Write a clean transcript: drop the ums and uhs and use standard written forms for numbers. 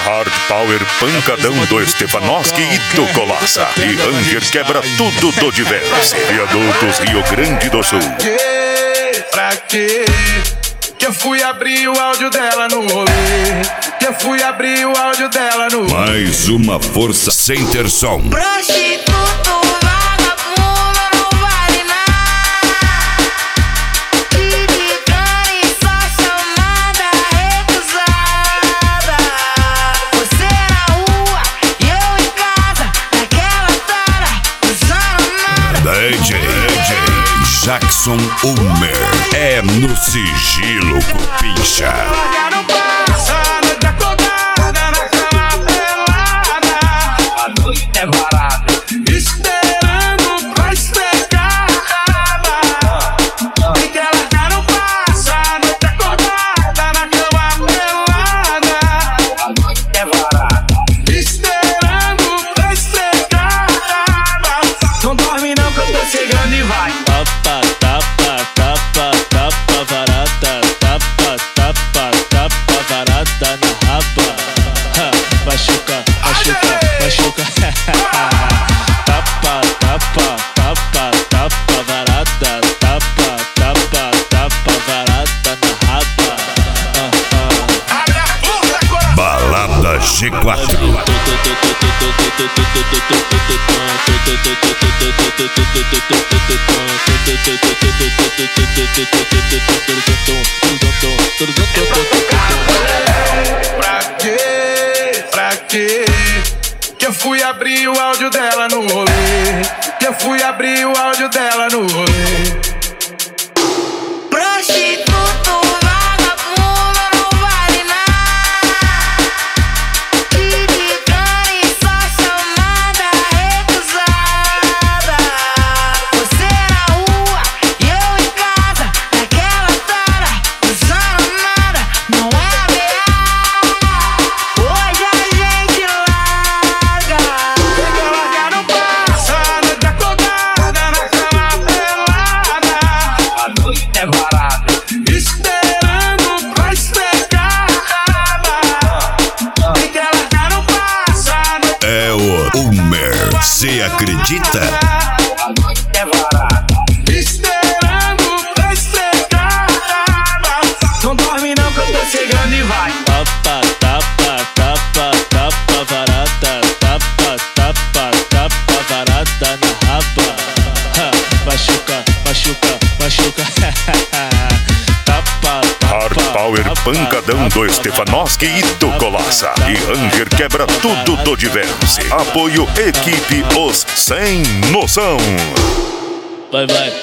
Hard Power pancadão do Stefanowski e do Colaça. E Ranger quebra tudo do Diverse. Viadutos Rio Grande do Sul. Pra quê? Que eu fui abrir o áudio dela no rolê. Que eu fui abrir o áudio dela no rolê. Mais uma força sem ter som. Prostituto, vagabundo, não vale nada. Criticando e só chamada recusada. Você na rua e eu em casa, naquela tara, usando nada. DJ Jackson Ulmer. É no sigilo, Cupincha. Não passa a noite acordada na cama pelada. A noite é barata, esperando pra estregar. Tem que largar, não passa a noite acordada na cama pelada. A noite é barata, esperando pra estregar. Não dorme não que eu tô chegando e vai. Tapa, tapa, tapa, tapa, varada. Tapa, tapa, tapa, varada na raba. Machuca, machuca, machuca. Tapa, tapa, tapa, tapa, varada. Tapa, tapa, tapa, varada na raba. Abre a porta, coração. Balada G4. Pra quê? Pra quê? Que eu fui abrir o áudio dela no rolê. Que eu fui abrir o áudio dela no rolê. Prostituto, vagabundo, não vale nada. Criticando e só chamada recusada. Você na rua e eu em casa, naquela tara, usando nada, não é beata. Hoje a gente larga. Tem que largar, não passa a noite acordada na cama pelada. A noite é barata, esperando pra estregar. Tem que largar, não passa a noite. É o Ulmer. Cê acredita? A noite é barata, esperando pra estregar. Não dorme não que eu tô chegando e vai. Tapa, tapa, tapa, tapa, varada. Tapa, tapa, tapa, varada na raba. Machuca, machuca, machuca. Tapa, Hard tapa, Power tapa, pancadão do tapa, Stefanowski e do tapa, Colaça. tapa, E Ranger quebra tudo do Diverse. Apoio Equipe Os Sem Noção. Vai, vai.